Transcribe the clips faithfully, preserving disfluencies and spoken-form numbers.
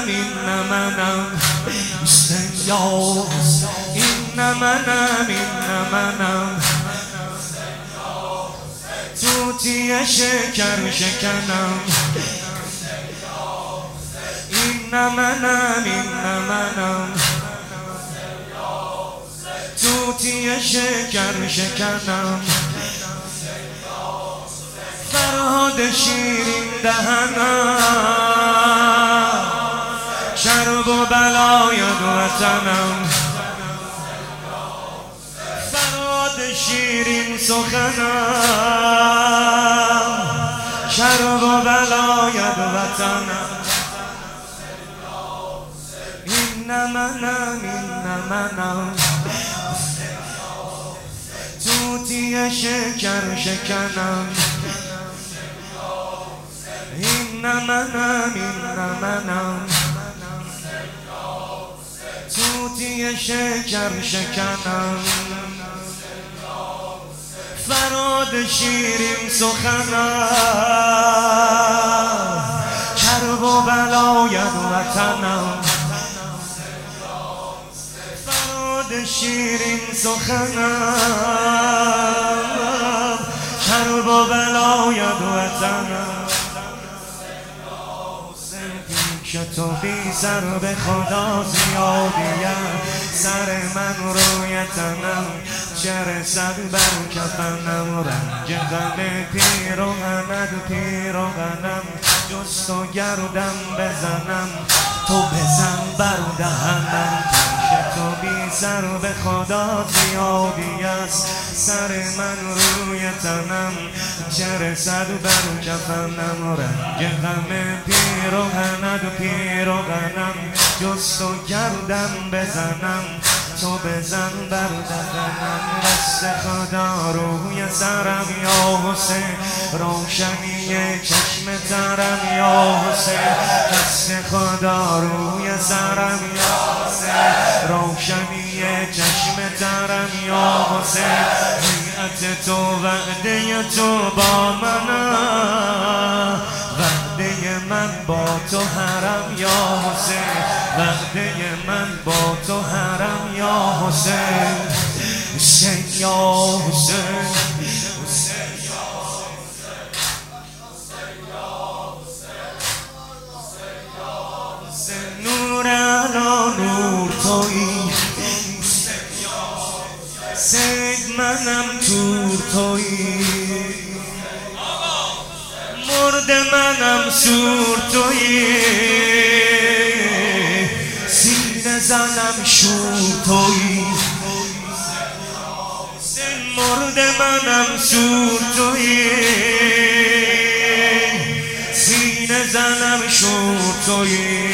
منم این منم حسین یا این منم این منم توتی شکر شکنم این منم این منم توتی شکر شکنم فرهاد شیرین دهنم شرب و بلای وطنم فرهاد شیرین سخنم شرب و بلای وطنم این منم این منم توتی شکر شکنم این منم این منم توتی شکر شکنم فرهاد شیرین سخنم کرب و بلای وطنم فرهاد شیرین سخنم کرب و بلای وطنم که تو بی سر به خدا زیادیم سر من روی تنم چه رسد بر کفنم رنج غم پیراهنت پیراهنم جست و گردم بزنم تو بزن بر دهنم که تو بی سر به خدا زیادی است سر من روی تنم چه رسد بر کفنم رنج غم پیراهنت پیراهنم جست و گردم بزنم تو بزن بر دهنم دست خدا روی سرم یا حسین روشنی چشم ترم یا حسین دست خدا روی سرم یا حسین روشنی چشم ترم یا حسین هیئت تو وعده تو با منم وعده من با تو حرم یا حسین وعده من با تو حرم یا حسین حسین یا حسین حسین یا حسین نور علا نور تویی سید منم تور تویی مرد منم سور تویی سینه زنم شور تویی مرد منم سور تویی سینه زنم شور تویی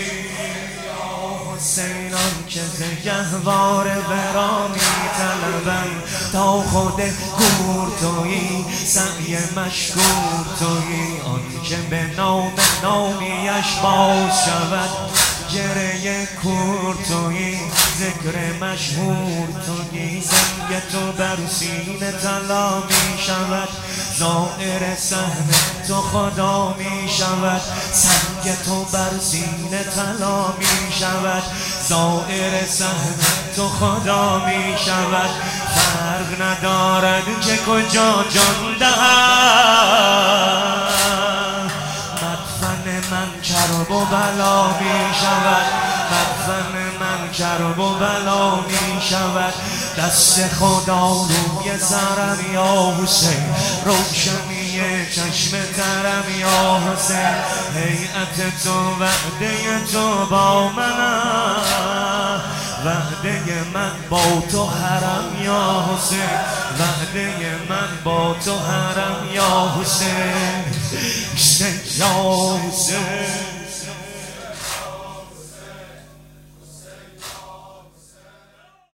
حسینان که زگهوار ورا می طلبم تا خود گور تویی سعی مشکور تویی آن که به نام نامیش باز شود گره کور تویی ذکر مشهور تویی زنگ تو بر سینه طلا می شود ظاهر سهم تو خدا می شود سنگ تو بر سینه طلا می شود ظاهر سهم تو خدا می شود فرق ندارد که کجا جان دهد مدفن من کرب و بلا می شود مدفن من کرب و بلا می شود دست خدا روی سرم یا حسین روشنی چشم ترم یا حسین هیئت تو وعده تو با منم وعده من با تو حرم یا حسین وعده من با تو حرم یا حسین حسین یا حسین